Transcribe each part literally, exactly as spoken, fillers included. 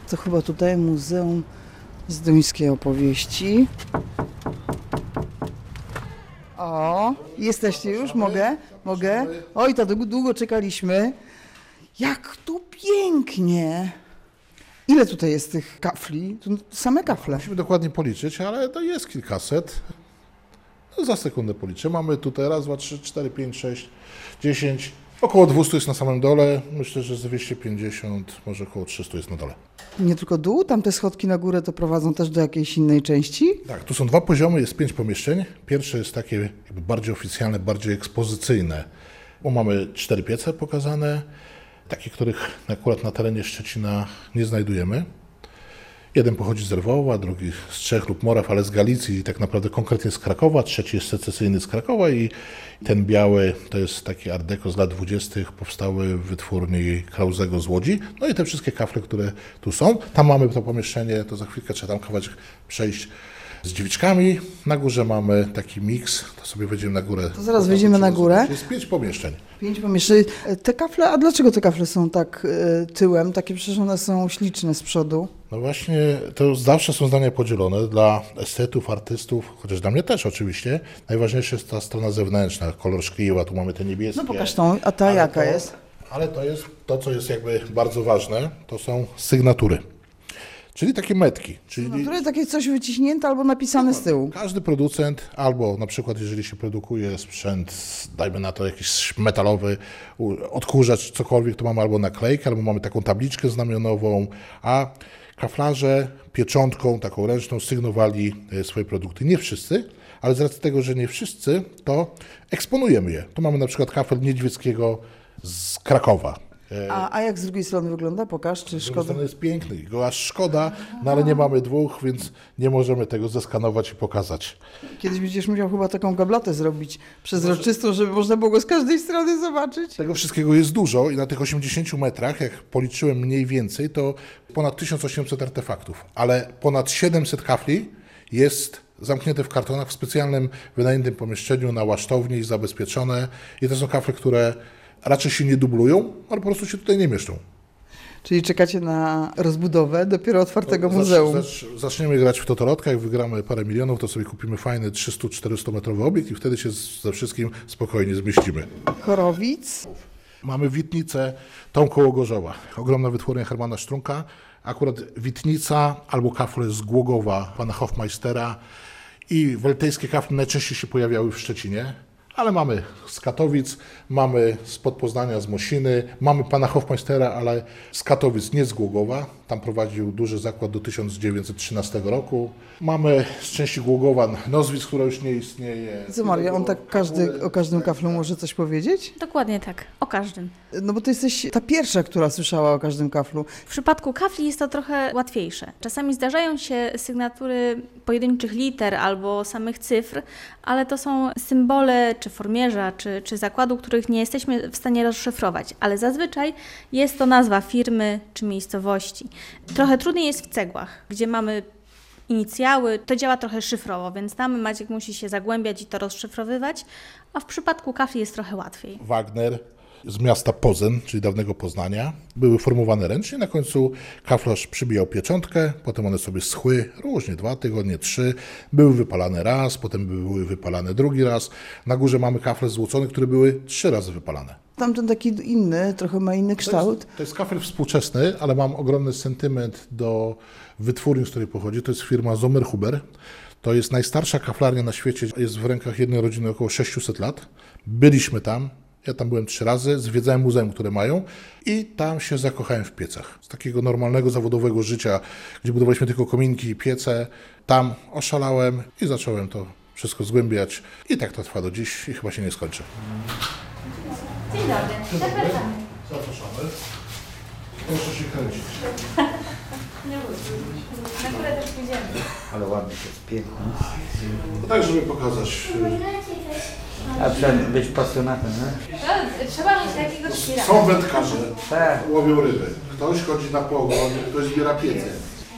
To chyba tutaj Muzeum Zduńskiej Opowieści. O, jesteście już? Mogę? Mogę? Oj, to długo czekaliśmy. Jak tu pięknie! Ile tutaj jest tych kafli? To same kafle. Musimy dokładnie policzyć, ale to jest kilkaset. No, za sekundę policzę. Mamy tutaj raz, dwa, trzy, cztery, pięć, sześć, dziesięć. Około dwieście jest na samym dole. Myślę, że z dwieście pięćdziesiąt, może około trzysta jest na dole. Nie tylko dół, tam te schodki na górę to prowadzą też do jakiejś innej części? Tak, tu są dwa poziomy, jest pięć pomieszczeń. Pierwsze jest takie jakby bardziej oficjalne, bardziej ekspozycyjne, bo mamy cztery piece pokazane, takie, których akurat na terenie Szczecina nie znajdujemy. Jeden pochodzi z Lwowa, drugi z Czech lub Moraw, ale z Galicji i tak naprawdę konkretnie z Krakowa. Trzeci jest secesyjny z Krakowa i ten biały to jest taki art deco z lat dwudziestych powstały w wytwórni Krauzego z Łodzi. No i te wszystkie kafle, które tu są. Tam mamy to pomieszczenie, to za chwilkę trzeba tam kawałek przejść z dziewiczkami. Na górze mamy taki miks, to sobie wejdziemy na górę. To zaraz wejdziemy na górę. Jest pięć pomieszczeń. Pięć pomieszczeń. Te kafle, a dlaczego te kafle są tak y, tyłem? Takie przecież one są śliczne z przodu. No właśnie, to zawsze są zdania podzielone. Dla estetów, artystów, chociaż dla mnie też oczywiście, najważniejsza jest ta strona zewnętrzna, kolor szkliwa, tu mamy te niebieskie. No pokaż tą, a ta jaka to, jest? Ale to jest, to co jest jakby bardzo ważne, to są sygnatury. Czyli takie metki. Czyli No, które takie coś wyciśnięte albo napisane z tyłu. Każdy producent, albo na przykład jeżeli się produkuje sprzęt, dajmy na to jakiś metalowy, odkurzacz, cokolwiek, to mamy albo naklejkę, albo mamy taką tabliczkę znamionową, a kaflarze pieczątką taką ręczną sygnowali swoje produkty. Nie wszyscy, ale z racji tego, że nie wszyscy, to eksponujemy je. Tu mamy na przykład kafel niedźwieckiego z Krakowa. A, a jak z drugiej strony wygląda? Pokaż, czy Z drugiej szkoda? strony jest piękny, go aż szkoda, no ale nie mamy dwóch, więc nie możemy tego zeskanować i pokazać. Kiedyś będziesz musiał chyba taką gablatę zrobić przezroczystą, żeby można było go z każdej strony zobaczyć. Tego wszystkiego jest dużo i na tych osiemdziesięciu metrach, jak policzyłem mniej więcej, to ponad tysiąc osiemset artefaktów, ale ponad siedemset kafli jest zamknięte w kartonach w specjalnym wynajętym pomieszczeniu na łasztowni, zabezpieczone i to są kafle, które raczej się nie dublują, ale po prostu się tutaj nie mieszczą. Czyli czekacie na rozbudowę dopiero otwartego No, muzeum. zacz, zacz, zaczniemy grać w totolotka, jak wygramy parę milionów, to sobie kupimy fajny trzysta czterysta metrowy obiekt i wtedy się z- ze wszystkim spokojnie zmieścimy. Chorowic. Mamy Witnicę, tą koło Gorzowa. Ogromna wytwórnia Hermana Strunka. Akurat Witnica albo kafle z Głogowa, pana Hofmeistera i weltejskie kafle najczęściej się pojawiały w Szczecinie. Ale mamy z Katowic, mamy spod Poznania, z Mosiny, mamy pana Hofmeistera, ale z Katowic, nie z Głogowa. Tam prowadził duży zakład do tysiąc dziewięćset trzynastego roku. Mamy z części Głogowa Nozwic, która już nie istnieje. Co Maria, on tak każdy, o każdym kaflu może coś powiedzieć? Dokładnie tak, o każdym. No bo ty jesteś ta pierwsza, która słyszała o każdym kaflu. W przypadku kafli jest to trochę łatwiejsze. Czasami zdarzają się sygnatury pojedynczych liter albo samych cyfr, ale to są symbole czy formierza, czy, czy zakładu, których nie jesteśmy w stanie rozszyfrować, ale zazwyczaj jest to nazwa firmy czy miejscowości. Trochę trudniej jest w cegłach, gdzie mamy inicjały, to działa trochę szyfrowo, więc tam Maciek musi się zagłębiać i to rozszyfrowywać, a w przypadku kafli jest trochę łatwiej. Wagner z miasta Pozen, czyli dawnego Poznania. Były formowane ręcznie, na końcu kaflarz przybijał pieczątkę, potem one sobie schły, różnie, dwa tygodnie, trzy. Były wypalane raz, potem były wypalane drugi raz. Na górze mamy kafle złocone, które były trzy razy wypalane. Tamten taki inny, trochę ma inny To kształt. jest, to jest kafel współczesny, ale mam ogromny sentyment do wytwórni, z której pochodzi. To jest firma Sommerhuber. To jest najstarsza kaflarnia na świecie, jest w rękach jednej rodziny około sześciuset lat. Byliśmy tam, ja tam byłem trzy razy, zwiedzałem muzeum, które mają i tam się zakochałem w piecach. Z takiego normalnego, zawodowego życia, gdzie budowaliśmy tylko kominki i piece, tam oszalałem i zacząłem to wszystko zgłębiać. I tak to trwa do dziś i chyba się nie skończy. Dzień dobry, zapraszamy. Zapraszamy. Proszę się kręcić. Nie bójcie. Na górę też pójdziemy. Ale ładnie to jest, pięknie. No tak, żeby pokazać. A trzeba być pasjonatem, nie? No, trzeba mieć takiego świra. Są wędkarze, Tak. łowią ryby. Ktoś chodzi na pogoń, ktoś zbiera piece.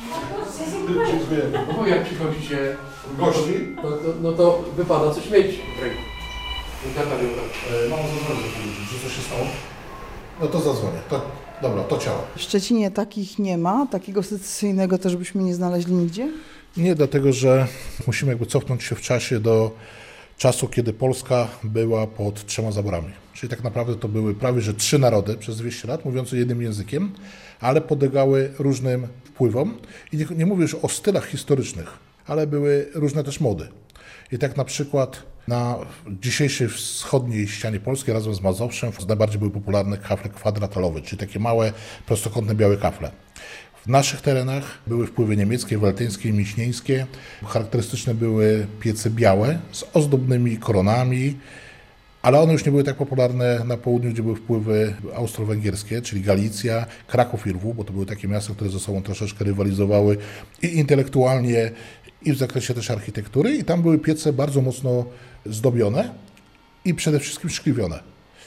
Dziękujemy. No bo jak przychodzicie, Gości? no, to, no to wypada coś mieć w ręku. I tata miał tak. E, Mam zadzwonić do policji, że co się stało? No to zadzwonię. To Dobra, to ciało. W Szczecinie takich nie ma, takiego secesyjnego też byśmy nie znaleźli nigdzie? Nie, dlatego że musimy jakby cofnąć się w czasie do czasu, kiedy Polska była pod trzema zaborami. Czyli tak naprawdę to były prawie że trzy narody przez dwieście lat, mówiące jednym językiem, ale podlegały różnym wpływom. I nie, nie mówię już o stylach historycznych, ale były różne też mody. I tak na przykład na dzisiejszej wschodniej ścianie Polski razem z Mazowszem najbardziej były popularne kafle kwadratalowe, czyli takie małe, prostokątne, białe kafle. W naszych terenach były wpływy niemieckie, weltyńskie, miśnieńskie. Charakterystyczne były piece białe z ozdobnymi koronami, ale one już nie były tak popularne na południu, gdzie były wpływy austro-węgierskie, czyli Galicja, Kraków i Lwów, bo to były takie miasta, które ze sobą troszeczkę rywalizowały i intelektualnie, i w zakresie też architektury. I tam były piece bardzo mocno zdobione i przede wszystkim szkliwione.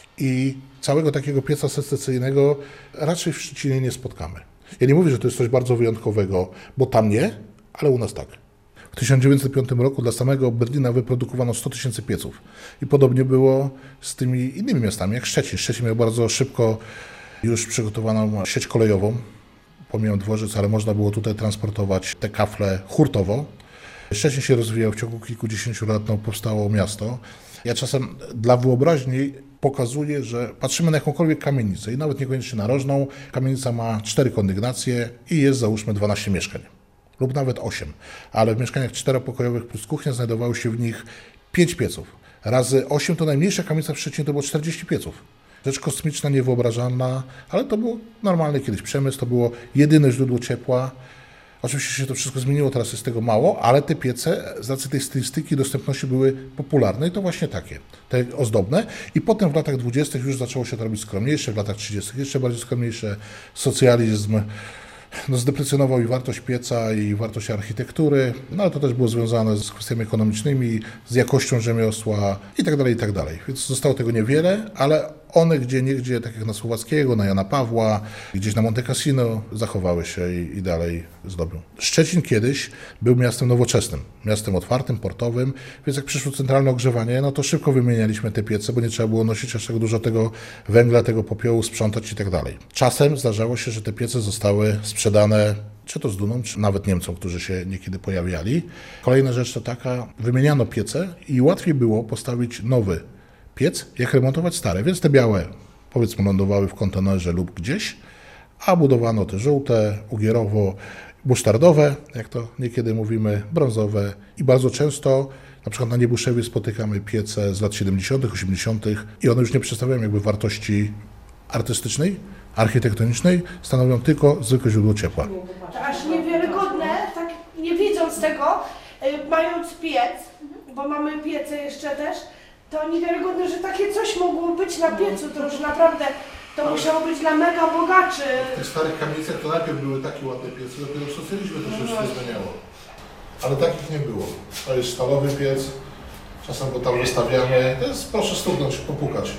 I całego takiego pieca secesyjnego raczej w Szczecinie nie spotkamy. Ja nie mówię, że to jest coś bardzo wyjątkowego, bo tam nie, ale u nas tak. W tysiąc dziewięćset piątym roku dla samego Berlina wyprodukowano sto tysięcy pieców. I podobnie było z tymi innymi miastami, jak Szczecin. Szczecin miał bardzo szybko już przygotowaną sieć kolejową, pomijam dworzec, ale można było tutaj transportować te kafle hurtowo. Szczecin się rozwijał w ciągu kilkudziesięciu lat, no, powstało miasto. Ja czasem dla wyobraźni pokazuję, że patrzymy na jakąkolwiek kamienicę i nawet niekoniecznie narożną. Kamienica ma cztery kondygnacje i jest załóżmy dwanaście mieszkań lub nawet osiem, ale w mieszkaniach czteropokojowych plus kuchnia znajdowało się w nich pięć pieców. Razy osiem to najmniejsza kamienica w Szczecinie to było czterdzieści pieców. Rzecz kosmiczna, niewyobrażalna, ale to był normalny kiedyś przemysł, to było jedyne źródło ciepła. Oczywiście się to wszystko zmieniło, teraz jest tego mało, ale te piece z racji tej stylistyki i dostępności były popularne i to właśnie takie, te ozdobne. I potem w latach dwudziestych już zaczęło się to robić skromniejsze, w latach trzydziestych jeszcze bardziej skromniejsze. Socjalizm no, zdeprecjonował i wartość pieca, i wartość architektury, no ale to też było związane z kwestiami ekonomicznymi, z jakością rzemiosła i tak dalej, i tak dalej. Więc zostało tego niewiele, ale one gdzie niegdzie, tak jak na Słowackiego, na Jana Pawła, gdzieś na Monte Cassino, zachowały się i, i dalej zdobią. Szczecin kiedyś był miastem nowoczesnym, miastem otwartym, portowym, więc jak przyszło centralne ogrzewanie, no to szybko wymienialiśmy te piece, bo nie trzeba było nosić aż tak dużo tego węgla, tego popiołu, sprzątać i tak dalej. Czasem zdarzało się, że te piece zostały sprzedane czy to z Duną, czy nawet Niemcom, którzy się niekiedy pojawiali. Kolejna rzecz to taka, wymieniano piece i łatwiej było postawić nowy piec, jak remontować stare, więc te białe, powiedzmy, lądowały w kontenerze lub gdzieś, a budowano te żółte, ugierowo, musztardowe, jak to niekiedy mówimy, brązowe i bardzo często, na przykład na Niebuszewie spotykamy piece z lat siedemdziesiątych, osiemdziesiątych i one już nie przedstawiają jakby wartości artystycznej, architektonicznej, stanowią tylko zwykłe źródło ciepła. Aż niewiarygodne, tak nie widząc tego, y, mając piec, bo mamy piece jeszcze też, to niewiarygodne, że takie coś mogło być na piecu, to już naprawdę, to musiało być dla mega bogaczy. W tych starych kamienicach to najpierw były takie ładne piece, dopiero w socjalizmie to się wszystko zmieniało. Ale takich nie było. To jest stalowy piec, czasem go tam wystawiamy, to jest, proszę stuknąć, popukać.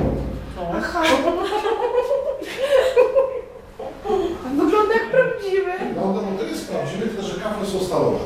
Aha. Wygląda jak prawdziwy. No, no to jest prawdziwy, tylko że kafle są stalowe.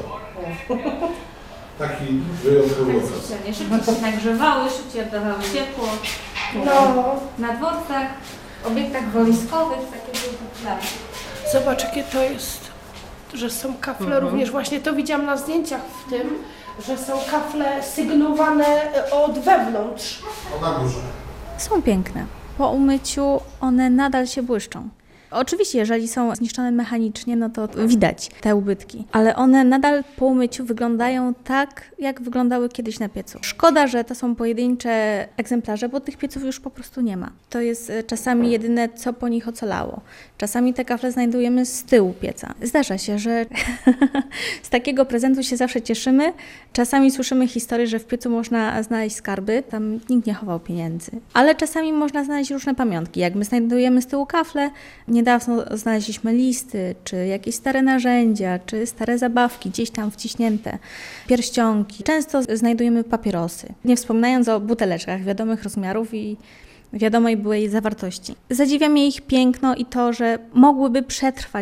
Taki wyjątkowy okres. Specjalnie szybciej się nagrzewały, szybciej oddawały ciepło. No. Na dworcach, obiektach wojskowych takie były popularne. Zobacz, jakie to jest, że są kafle Mhm. również, właśnie to widziałam na zdjęciach w tym, że są kafle sygnowane od wewnątrz. O na górze. Są piękne. Po umyciu one nadal się błyszczą. Oczywiście, jeżeli są zniszczone mechanicznie, no to widać te ubytki, ale one nadal po umyciu wyglądają tak, jak wyglądały kiedyś na piecu. Szkoda, że to są pojedyncze egzemplarze, bo tych pieców już po prostu nie ma. To jest czasami jedyne, co po nich ocalało. Czasami te kafle znajdujemy z tyłu pieca. Zdarza się, że z takiego prezentu się zawsze cieszymy. Czasami słyszymy historię, że w piecu można znaleźć skarby, tam nikt nie chował pieniędzy. Ale czasami można znaleźć różne pamiątki. Jak my znajdujemy z tyłu kafle, niedawno znaleźliśmy listy, czy jakieś stare narzędzia, czy stare zabawki gdzieś tam wciśnięte, pierścionki. Często znajdujemy papierosy, nie wspominając o buteleczkach wiadomych rozmiarów i wiadomej byłej zawartości. Zadziwia mnie ich piękno i to, że mogłyby przetrwać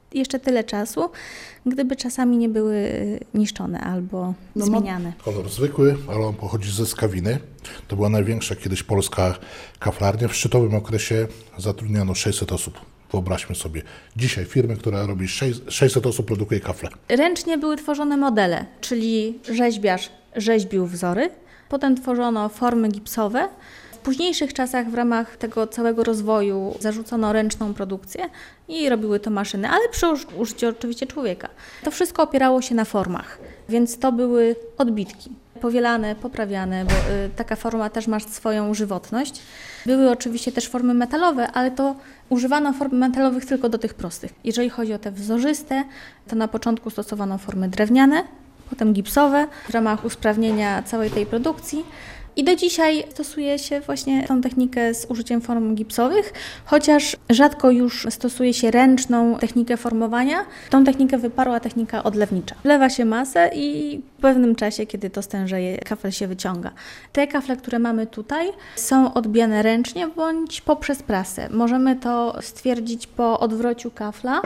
jeszcze tyle czasu, gdyby czasami nie były niszczone albo No, zmieniane. Kolor zwykły, ale on pochodzi ze Skawiny. To była największa kiedyś polska kaflarnia. W szczytowym okresie zatrudniano sześćset osób. Wyobraźmy sobie, dzisiaj firmę, która robi sześćset osób, produkuje kafle. Ręcznie były tworzone modele, czyli rzeźbiarz rzeźbił wzory, potem tworzono formy gipsowe. W późniejszych czasach w ramach tego całego rozwoju zarzucono ręczną produkcję i robiły to maszyny, ale przy użyciu oczywiście człowieka. To wszystko opierało się na formach, więc to były odbitki. Powielane, poprawiane, bo y, taka forma też ma swoją żywotność. Były oczywiście też formy metalowe, ale to używano form metalowych tylko do tych prostych. Jeżeli chodzi o te wzorzyste, to na początku stosowano formy drewniane, potem gipsowe w ramach usprawnienia całej tej produkcji. I do dzisiaj stosuje się właśnie tą technikę z użyciem form gipsowych, chociaż rzadko już stosuje się ręczną technikę formowania. Tą technikę wyparła technika odlewnicza. Wlewa się masę i w pewnym czasie, kiedy to stężeje, kafel się wyciąga. Te kafle, które mamy tutaj, są odbijane ręcznie bądź poprzez prasę. Możemy to stwierdzić po odwrociu kafla.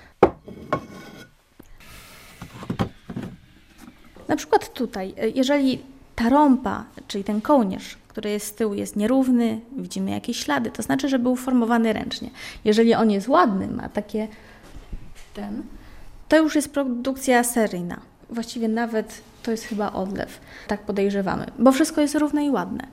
Na przykład tutaj, jeżeli ta rąba, czyli ten kołnierz, który jest z tyłu, jest nierówny, widzimy jakieś ślady, to znaczy, że był formowany ręcznie. Jeżeli on jest ładny, ma takie ten, to już jest produkcja seryjna. Właściwie nawet to jest chyba odlew, tak podejrzewamy, bo wszystko jest równe i ładne.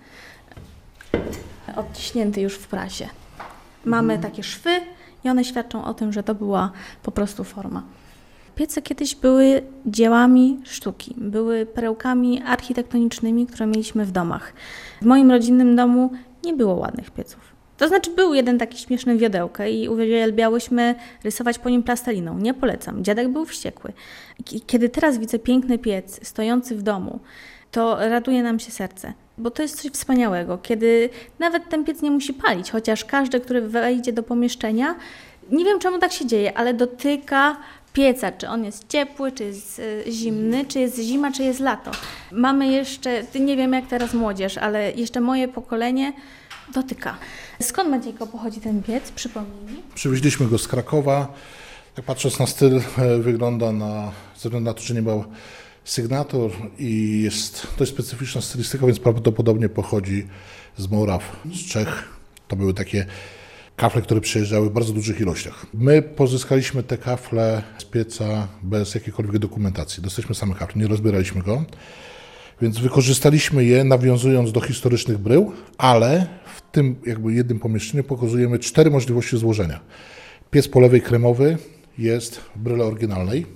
Odciśnięty już w prasie. Mamy takie szwy i one świadczą o tym, że to była po prostu forma. Piece kiedyś były dziełami sztuki, były perełkami architektonicznymi, które mieliśmy w domach. W moim rodzinnym domu nie było ładnych pieców. To znaczy był jeden taki śmieszny wiodełko i uwielbiałyśmy rysować po nim plasteliną. Nie polecam, dziadek był wściekły. Kiedy teraz widzę piękny piec stojący w domu, to raduje nam się serce, bo to jest coś wspaniałego, kiedy nawet ten piec nie musi palić, chociaż każdy, który wejdzie do pomieszczenia, nie wiem czemu tak się dzieje, ale dotyka pieca, czy on jest ciepły, czy jest zimny, czy jest zima, czy jest lato. Mamy jeszcze, nie wiem jak teraz młodzież, ale jeszcze moje pokolenie dotyka. Skąd, Maciejko, pochodzi ten piec? Przypomnij mi. Przywieźliśmy go z Krakowa. Jak patrząc na styl, wygląda na, ze względu na to, że nie miał sygnatur i jest dość specyficzna stylistyka, więc prawdopodobnie pochodzi z Moraw, z Czech. To były takie kafle, które przyjeżdżały w bardzo dużych ilościach. My pozyskaliśmy te kafle z pieca bez jakiejkolwiek dokumentacji. Dostaliśmy same kafle, nie rozbieraliśmy go, więc wykorzystaliśmy je, nawiązując do historycznych brył, ale w tym jakby jednym pomieszczeniu pokazujemy cztery możliwości złożenia. Piec po lewej kremowy jest w bryle oryginalnej.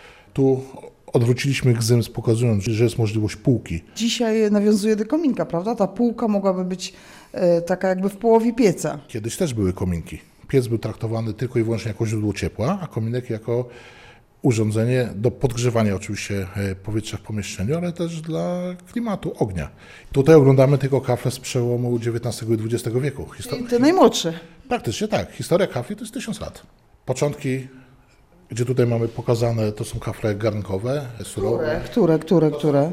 Tu odwróciliśmy gzyms, pokazując, że jest możliwość półki. Dzisiaj nawiązuje do kominka, prawda? Ta półka mogłaby być e, taka jakby w połowie pieca. Kiedyś też były kominki. Piec był traktowany tylko i wyłącznie jako źródło ciepła, a kominek jako urządzenie do podgrzewania oczywiście powietrza w pomieszczeniu, ale też dla klimatu, ognia. Tutaj oglądamy tylko kafle z przełomu dziewiętnastego i dwudziestego wieku. Histor- I te najmłodsze. Praktycznie tak. Historia kafli to jest tysiąc lat. Początki, gdzie tutaj mamy pokazane, to są kafle garnkowe, surowe. Które, które, które?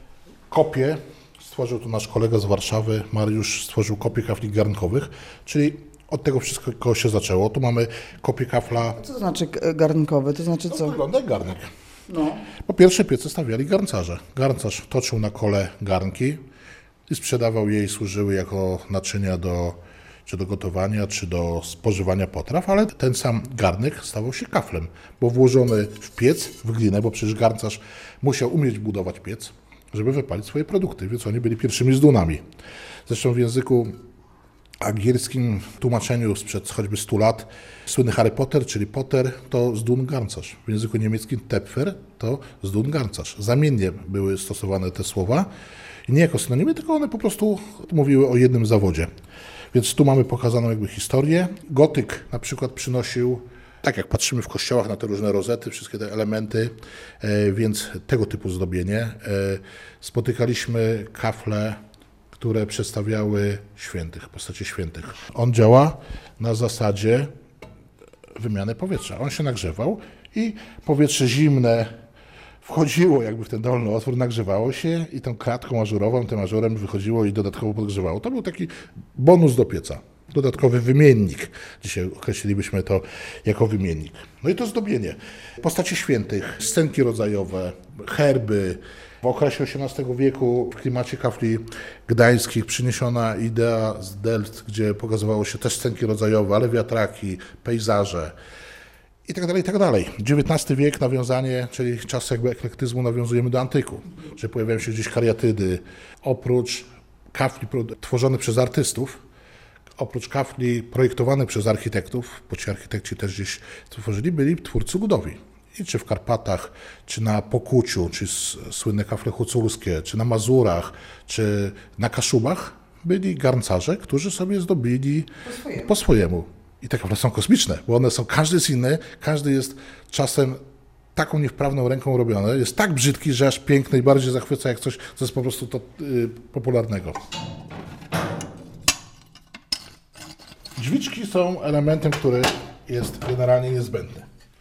Kopie stworzył tu nasz kolega z Warszawy, Mariusz, stworzył kopie kafli garnkowych, czyli od tego wszystko się zaczęło. Tu mamy kopię kafla. Co to znaczy garnkowe? To znaczy To co? wygląda jak garnek. No. Po pierwsze piece stawiali garncarze. Garncarz toczył na kole garnki i sprzedawał je i służyły jako naczynia do, czy do gotowania, czy do spożywania potraw, ale ten sam garnek stawał się kaflem, bo włożony w piec, w glinę, bo przecież garncarz musiał umieć budować piec, żeby wypalić swoje produkty, więc oni byli pierwszymi zdunami. Zresztą w języku angielskim tłumaczeniu sprzed choćby stu lat słynny Harry Potter, czyli Potter, to zdun garncarz. W języku niemieckim Töpfer to zdun garncarz. Zamiennie były stosowane te słowa i nie jako synonimy, tylko one po prostu mówiły o jednym zawodzie. Więc tu mamy pokazaną jakby historię. Gotyk na przykład przynosił, tak jak patrzymy w kościołach na te różne rozety, wszystkie te elementy, e, więc tego typu zdobienie. E, spotykaliśmy kafle, które przedstawiały świętych, postacie świętych. On działa na zasadzie wymiany powietrza. On się nagrzewał i powietrze zimne wchodziło jakby w ten dolny otwór, nagrzewało się i tą kratką ażurową, tym ażurem wychodziło i dodatkowo podgrzewało. To był taki bonus do pieca. dodatkowy wymiennik. Dzisiaj określilibyśmy to jako wymiennik. No i to zdobienie. Postacie świętych, scenki rodzajowe, herby. W okresie osiemnastego wieku w klimacie kafli gdańskich przyniesiona idea z Delft, gdzie pokazywało się też scenki rodzajowe, ale wiatraki, pejzaże i tak dalej, i tak dalej. dziewiętnasty wiek, nawiązanie, czyli czas jakby eklektyzmu, nawiązujemy do antyku, że pojawiają się gdzieś kariatydy. Oprócz kafli tworzonych przez artystów, oprócz kafli projektowanych przez architektów, bo ci architekci też gdzieś tworzyli, byli twórcy ludowi. I czy w Karpatach, czy na Pokuciu, czy słynne kafle huculskie, czy na Mazurach, czy na Kaszubach byli garncarze, którzy sobie zdobili po swojemu. Po swojemu. I te kafle są kosmiczne, bo one są, każdy jest inny, każdy jest czasem taką niewprawną ręką robiony, jest tak brzydki, że aż piękny i bardziej zachwyca jak coś, co jest po prostu to, yy, popularnego. Dźwiczki są elementem, który jest generalnie niezbędny.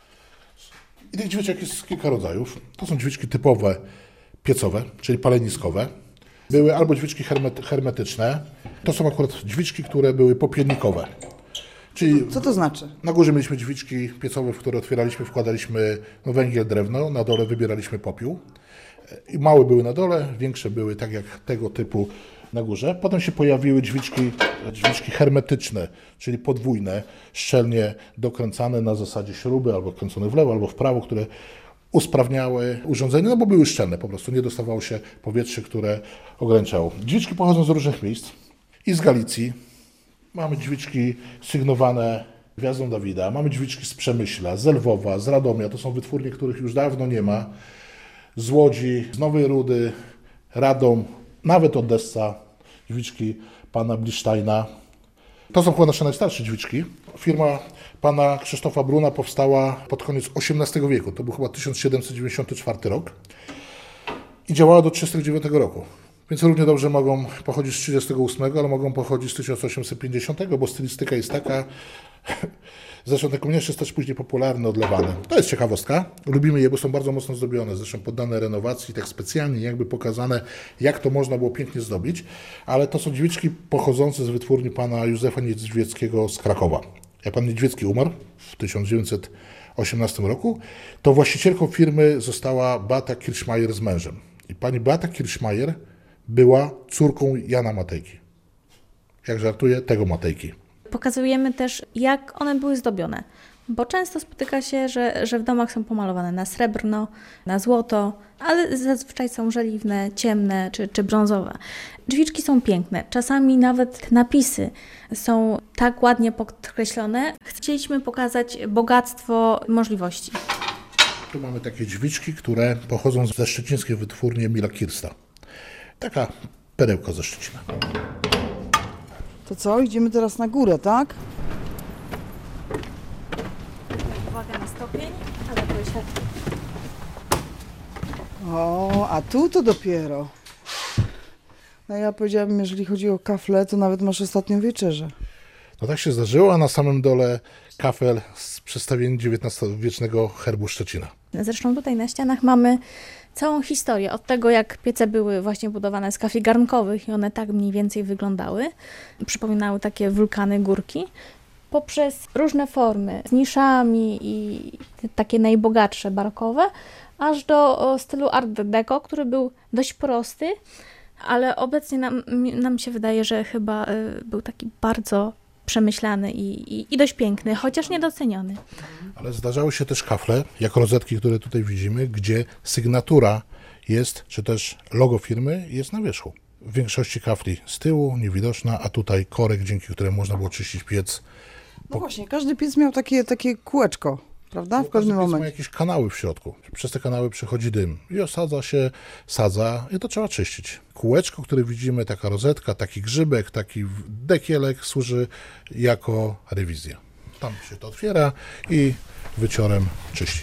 I tych dźwiczek jest kilka rodzajów. To są dźwiczki typowe piecowe, czyli paleniskowe. Były albo dźwiczki hermetyczne. To są akurat dźwiczki, które były popielnikowe. Czyli co to znaczy? Na górze mieliśmy dźwiczki piecowe, w które otwieraliśmy, wkładaliśmy no, węgiel, drewno, na dole wybieraliśmy popiół. I małe były na dole, większe były tak jak tego typu na górze. Potem się pojawiły dźwiczki, dźwiczki hermetyczne, czyli podwójne, szczelnie dokręcane na zasadzie śruby, albo kręcone w lewo, albo w prawo, które usprawniały urządzenie, no bo były szczelne, po prostu nie dostawało się powietrze, które ograniczało. Dźwiczki pochodzą z różnych miejsc i z Galicji. Mamy dźwiczki sygnowane Gwiazdą Dawida, mamy dźwiczki z Przemyśla, z Lwowa, z Radomia, to są wytwórnie, których już dawno nie ma, z Łodzi, z Nowej Rudy, Radom, nawet Odessa, dźwiczki pana Blisztajna. To są chyba nasze najstarsze dźwiczki. Firma pana Krzysztofa Bruna powstała pod koniec osiemnastego wieku, to był chyba tysiąc siedemset dziewięćdziesiąty czwarty rok i działała do trzydziestego dziewiątego roku. Więc równie dobrze mogą pochodzić z trzydziestego ósmego, ale mogą pochodzić z tysiąc osiemset pięćdziesiątego, bo stylistyka jest taka. Zresztą ten kominerz jest też później popularny, odlewany. To jest ciekawostka. Lubimy je, bo są bardzo mocno zdobione. Zresztą poddane renowacji, tak specjalnie jakby pokazane, jak to można było pięknie zdobić. Ale to są dźwiczki pochodzące z wytwórni pana Józefa Niedźwieckiego z Krakowa. Jak pan Niedźwiecki umarł w tysiąc dziewięćset osiemnastym roku, to właścicielką firmy została Beata Kirchmeier z mężem. I pani Beata Kirchmeier była córką Jana Matejki. Jak żartuję, tego Matejki. Pokazujemy też, jak one były zdobione, bo często spotyka się, że, że w domach są pomalowane na srebrno, na złoto, ale zazwyczaj są żeliwne, ciemne czy, czy brązowe. Dźwiczki są piękne, czasami nawet napisy są tak ładnie podkreślone. Chcieliśmy pokazać bogactwo możliwości. Tu mamy takie dźwiczki, które pochodzą ze szczecińskiej wytwórni Emila Kirsta. Taka perełka ze Szczecina. To co? Idziemy teraz na górę, tak? Uwaga na stopień, ale to jest... O, a tu to dopiero. No ja powiedziałabym, jeżeli chodzi o kafle, to nawet masz ostatnią wieczerzę. No tak się zdarzyło, a na samym dole kafel z przedstawieniem dziewiętnastowiecznego herbu Szczecina. Zresztą tutaj na ścianach mamy całą historię od tego, jak piece były właśnie budowane z kafli garnkowych i one tak mniej więcej wyglądały. Przypominały takie wulkany, górki. Poprzez różne formy z niszami i takie najbogatsze barokowe, aż do stylu Art Deco, który był dość prosty, ale obecnie nam, nam się wydaje, że chyba był taki bardzo przemyślany i, i, i dość piękny, chociaż niedoceniony. Ale zdarzały się też kafle, jak rozetki, które tutaj widzimy, gdzie sygnatura jest, czy też logo firmy jest na wierzchu. W większości kafli z tyłu, niewidoczna, a tutaj korek, dzięki któremu można było czyścić piec. No właśnie, każdy piec miał takie, takie kółeczko, prawda? W pewnym Każdy piec ma momencie. jakieś kanały w środku. Przez te kanały przechodzi dym i osadza się, sadza i to trzeba czyścić. Kółeczko, które widzimy, taka rozetka, taki grzybek, taki dekielek służy jako rewizja. Tam się to otwiera i wyciorem czyści.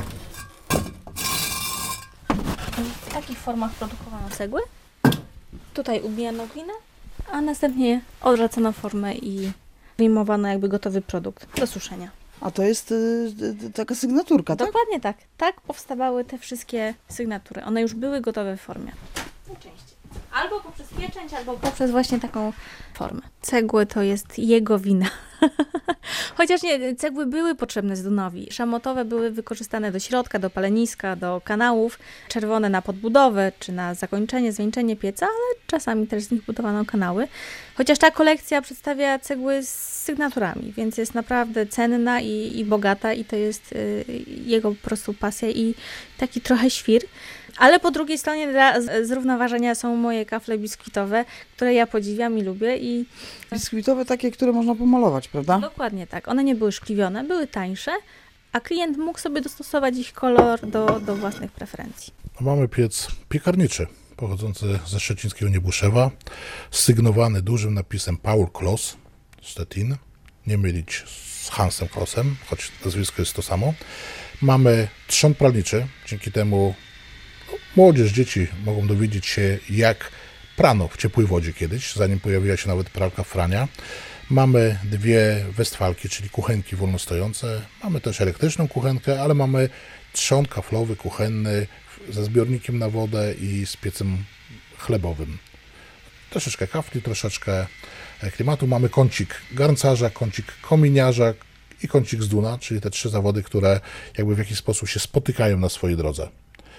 W takich formach produkowano cegły. Tutaj ubijano glinę, a następnie odwracano formę i wyjmowano jakby gotowy produkt do suszenia. A to jest y, y, taka sygnaturka, tak? Dokładnie tak. Tak powstawały te wszystkie sygnatury. One już były gotowe w formie. Najczęściej. Albo poprzez pieczęć, albo poprzez właśnie taką formę. Cegły to jest jego wina. Chociaż nie, cegły były potrzebne Zdunowi. Szamotowe były wykorzystane do środka, do paleniska, do kanałów. Czerwone na podbudowę, czy na zakończenie, zwieńczenie pieca, ale czasami też z nich budowano kanały. Chociaż ta kolekcja przedstawia cegły z sygnaturami, więc jest naprawdę cenna i, i bogata i to jest y, jego po prostu pasja i taki trochę świr. Ale po drugiej stronie dla zrównoważenia są moje kafle biskuitowe, które ja podziwiam i lubię. I Biskuitowe takie, które można pomalować, prawda? dokładnie tak. One nie były szkliwione, były tańsze, a klient mógł sobie dostosować ich kolor do, do własnych preferencji. Mamy piec piekarniczy, pochodzący ze szczecińskiego Niebuszewa, sygnowany dużym napisem Paul Kloss, Stettin, nie mylić z Hansem Klossem, choć nazwisko jest to samo. Mamy trzon pralniczy, dzięki temu młodzież, dzieci mogą dowiedzieć się, jak prano w ciepłej wodzie kiedyś, zanim pojawiła się nawet pralka Frania. Mamy dwie westfalki, czyli kuchenki wolnostojące. Mamy też elektryczną kuchenkę, ale mamy trzon kaflowy, kuchenny, ze zbiornikiem na wodę i z piecem chlebowym. Troszeczkę kafli, troszeczkę klimatu. Mamy kącik garncarza, kącik kominiarza i kącik Zduna, czyli te trzy zawody, które jakby w jakiś sposób się spotykają na swojej drodze.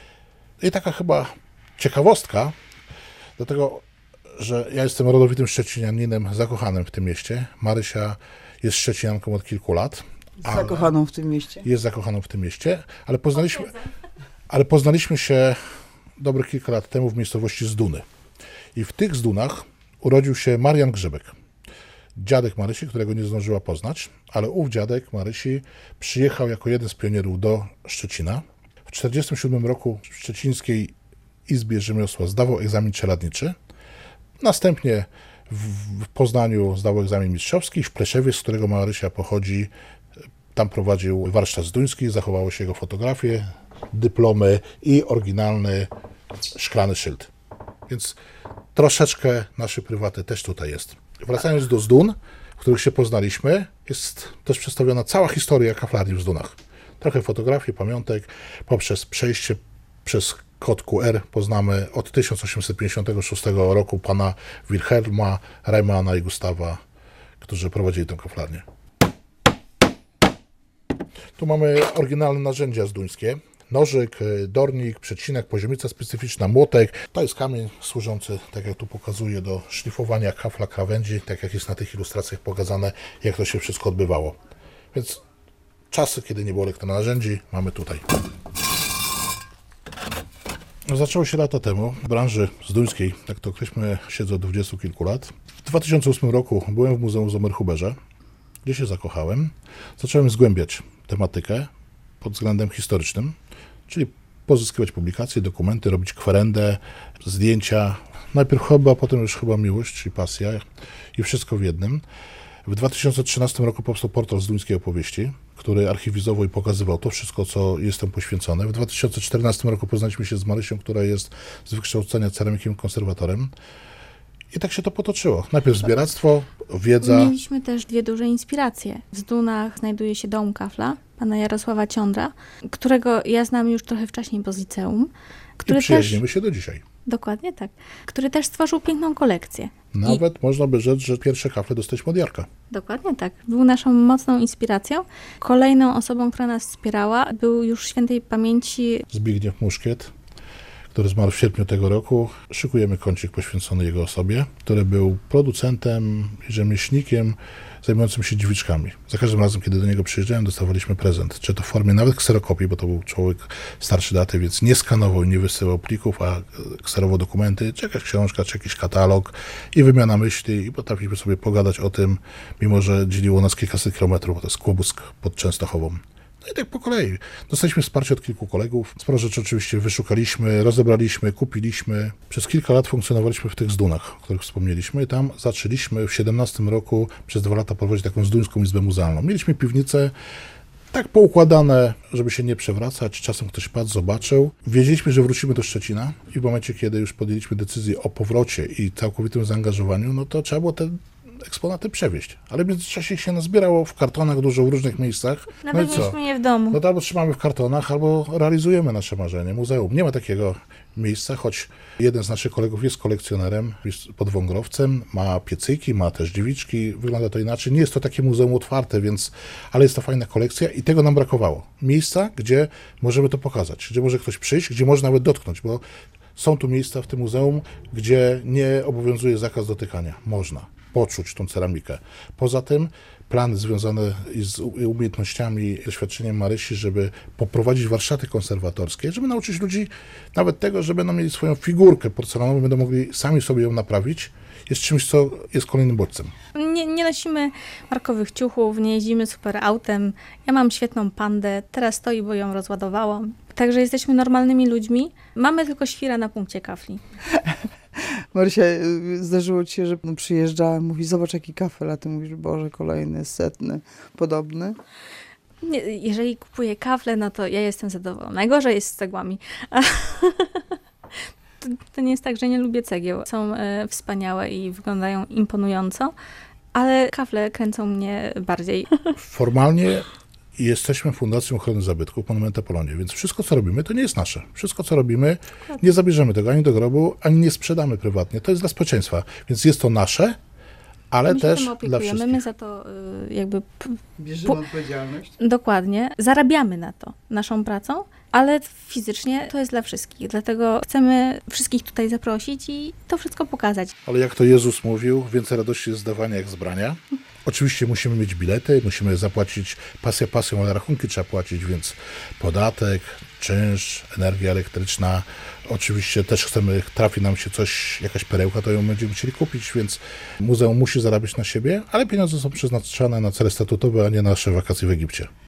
I taka chyba ciekawostka, dlatego, że ja jestem rodowitym szczecinianinem zakochanym w tym mieście. Marysia jest szczecinianką od kilku lat. Zakochaną w tym mieście. Jest zakochaną w tym mieście, ale poznaliśmy, ale poznaliśmy się dobre kilka lat temu w miejscowości Zduny. I w tych Zdunach urodził się Marian Grzybek, dziadek Marysi, którego nie zdążyła poznać, ale ów dziadek Marysi przyjechał jako jeden z pionierów do Szczecina. W tysiąc dziewięćset czterdziestym siódmym roku w Szczecińskiej Izbie Rzemiosła zdawał egzamin czeladniczy. Następnie w Poznaniu zdawał egzamin mistrzowski, w Pleszewie, z którego Marysia pochodzi, tam prowadził warsztat zduński, zachowało się jego fotografie, dyplomy i oryginalny szklany szyld. Więc troszeczkę naszej prywaty też tutaj jest. Wracając do Zdun, w których się poznaliśmy, jest też przedstawiona cała historia kaflarni w Zdunach. Trochę fotografii, pamiątek, poprzez przejście przez kod Q R poznamy od tysiąc osiemset pięćdziesiątego szóstego roku pana Wilhelma, Reimana i Gustawa, którzy prowadzili tę kaflarnię. Tu mamy oryginalne narzędzia zduńskie. Nożyk, dornik, przecinek, poziomica specyficzna, młotek. To jest kamień służący, tak jak tu pokazuję, do szlifowania kafla, krawędzi, tak jak jest na tych ilustracjach pokazane, jak to się wszystko odbywało. Więc czasy, kiedy nie było elektronarzędzi, mamy tutaj. Zaczęło się lata temu w branży zduńskiej, tak to określmy, siedzę od dwudziestu kilku lat. W dwa tysiące ósmym roku byłem w Muzeum w Zomerhuberze, gdzie się zakochałem. Zacząłem zgłębiać tematykę pod względem historycznym, czyli pozyskiwać publikacje, dokumenty, robić kwerendę, zdjęcia. Najpierw chyba, potem już chyba miłość, czyli pasja i wszystko w jednym. W dwa tysiące trzynastym roku powstał portal Zduńskiej Opowieści, który archiwizował i pokazywał to wszystko, co jest tam poświęcone. W dwa tysiące czternastym roku poznaliśmy się z Marysią, która jest z wykształcenia ceramikiem konserwatorem. I tak się to potoczyło. Najpierw zbieractwo, wiedza. Mieliśmy też dwie duże inspiracje. W Zdunach znajduje się dom kafla pana Jarosława Ciądra, którego ja znam już trochę wcześniej, bo z liceum. Który I przyjaźnimy też, się do dzisiaj. dokładnie tak. Który też stworzył piękną kolekcję. Nawet I... można by rzec, że pierwsze kafle dostaliśmy od Jarka. Dokładnie tak. Był naszą mocną inspiracją. Kolejną osobą, która nas wspierała, był już świętej pamięci Zbigniew Muszkiet, który zmarł w sierpniu tego roku. Szykujemy kącik poświęcony jego osobie, który był producentem i rzemieślnikiem zajmującym się dźwiczkami. Za każdym razem, kiedy do niego przyjeżdżałem, dostawaliśmy prezent. Czy to w formie nawet kserokopii, bo to był człowiek starszy daty, więc nie skanował i nie wysyłał plików, a kserował dokumenty, czy jakaś książka, czy jakiś katalog i wymiana myśli i potrafiliśmy sobie pogadać o tym, mimo że dzieliło nas kilkaset kilometrów, bo to jest Kłobusk pod Częstochową. No i tak po kolei. Dostaliśmy wsparcie od kilku kolegów. Sporo rzeczy oczywiście wyszukaliśmy, rozebraliśmy, kupiliśmy. Przez kilka lat funkcjonowaliśmy w tych Zdunach, o których wspomnieliśmy. I tam zaczęliśmy w siedemnastym roku przez dwa lata prowadzić taką zduńską izbę muzealną. Mieliśmy piwnice tak poukładane, żeby się nie przewracać. Czasem ktoś padł, zobaczył. Wiedzieliśmy, że wrócimy do Szczecina i w momencie, kiedy już podjęliśmy decyzję o powrocie i całkowitym zaangażowaniu, no to trzeba było te eksponaty przewieźć. Ale w międzyczasie się nazbierało w kartonach dużo w różnych miejscach. No i Nawet co? mieliśmy je w domu. No to albo trzymamy w kartonach, albo realizujemy nasze marzenie. Muzeum. Nie ma takiego miejsca, choć jeden z naszych kolegów jest kolekcjonerem, jest podwągrowcem, ma piecyki, ma też dziewiczki, wygląda to inaczej. Nie jest to takie muzeum otwarte, więc, ale jest to fajna kolekcja i tego nam brakowało. Miejsca, gdzie możemy to pokazać, gdzie może ktoś przyjść, gdzie może nawet dotknąć, bo są tu miejsca w tym muzeum, gdzie nie obowiązuje zakaz dotykania. Można poczuć tą ceramikę. Poza tym plany związane z umiejętnościami, doświadczeniem Marysi, żeby poprowadzić warsztaty konserwatorskie, żeby nauczyć ludzi nawet tego, że będą mieli swoją figurkę porcelanową, będą mogli sami sobie ją naprawić, jest czymś, co jest kolejnym bodźcem. Nie, nie nosimy markowych ciuchów, nie jeździmy super autem. Ja mam świetną pandę, teraz stoi, bo ją rozładowałam. Także jesteśmy normalnymi ludźmi. Mamy tylko świra na punkcie kafli. Marysia, y, zdarzyło ci się, że no, przyjeżdżała, mówi, zobacz jaki kafel, a ty mówisz, Boże, kolejny, setny, podobny. Nie, jeżeli kupuję kafle, no to ja jestem zadowolona. Najgorzej jest z cegłami. To, to nie jest tak, że nie lubię cegieł. Są e, wspaniałe i wyglądają imponująco, ale kafle kręcą mnie bardziej. Formalnie jesteśmy Fundacją Ochrony Zabytków Monumenta Polonii, więc wszystko, co robimy, to nie jest nasze. Wszystko, co robimy, nie zabierzemy tego ani do grobu, ani nie sprzedamy prywatnie. To jest dla społeczeństwa, więc jest to nasze, ale My się też tym dla opiekujemy, wszystkich. my za to y, jakby p- Bierzemy Po- odpowiedzialność. dokładnie zarabiamy na to naszą pracą, ale fizycznie to jest dla wszystkich. Dlatego chcemy wszystkich tutaj zaprosić i to wszystko pokazać. Ale jak to Jezus mówił, więcej radości jest zdawania jak zbrania. Oczywiście musimy mieć bilety, musimy zapłacić pasja pasją, ale rachunki trzeba płacić, więc podatek, czynsz, energia elektryczna. Oczywiście też chcemy, trafi nam się coś, jakaś perełka, to ją będziemy chcieli kupić, więc muzeum musi zarabiać na siebie, ale pieniądze są przeznaczane na cele statutowe, a nie na nasze wakacje w Egipcie.